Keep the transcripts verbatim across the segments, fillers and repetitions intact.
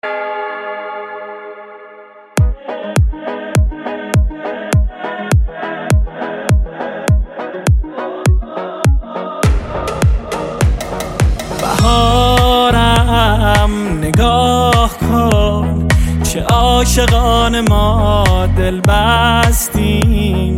بهارم نگاه کن، چه عاشقان ما دل بستیم.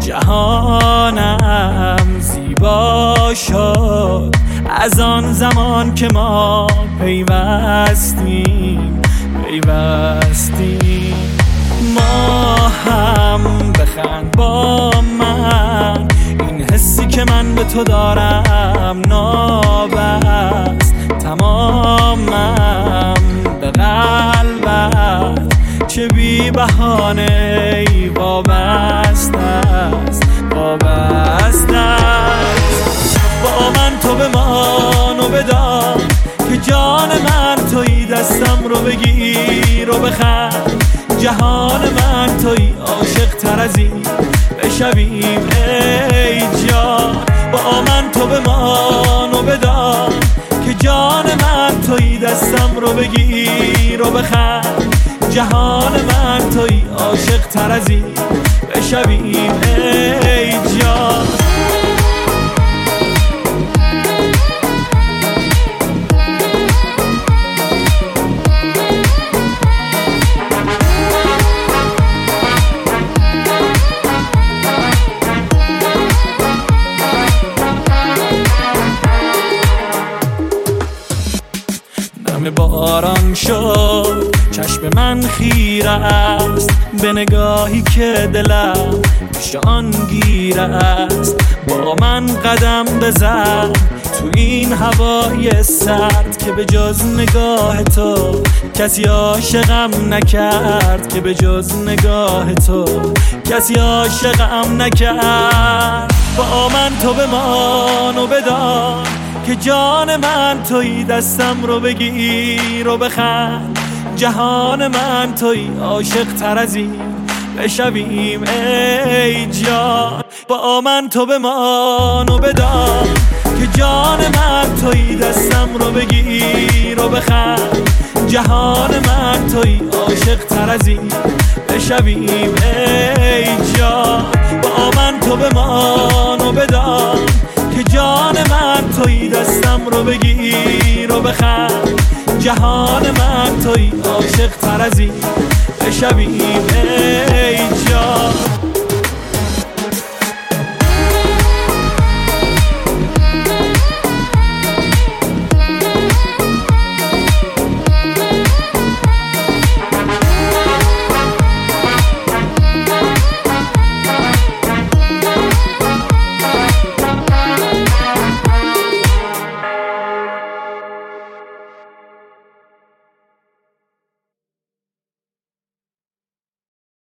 جهانم زیبا شد از آن زمان که ما پیوستیم پیوستیم. ما هم بخند با من، این حسی که من به تو دارم نابست تمامم به قلبت، چه بی بهانه ای وابسته است وابسته است. با من تو بمان و بدان که جان من تویی، دستم رو بگیر و بخند. جهان من تویی، عاشق تر از این بشویم ای جان. با من تو بمان و بدان که جان من تویی، دستم رو بگیر و بخند. جهان من تویی، عاشق تر از این بشویم ای جان. باران شد چشم من خیره است به نگاهی که دلم شان گیره است. با من قدم بزن تو این هوای سرد، که به جز نگاه تو کسی عاشقم نکرد. که به جز نگاه تو کسی عاشقم نکرد. با من تو بمان و بدان که جان من تویی، دستم رو بگیر و بخند. جهان من تویی، عاشق تر از این بشویم ای جان. با من تو بمان و بدان که جان من تویی، دستم رو بگیر و بخند. جهان من تویی، عاشق تر از این بشویم ای جان. با من تو بمان و بدان که جان من تویی، دستم رو بگیر و بخند. جهان من تویی، عاشق تر از این بشویم ای جان.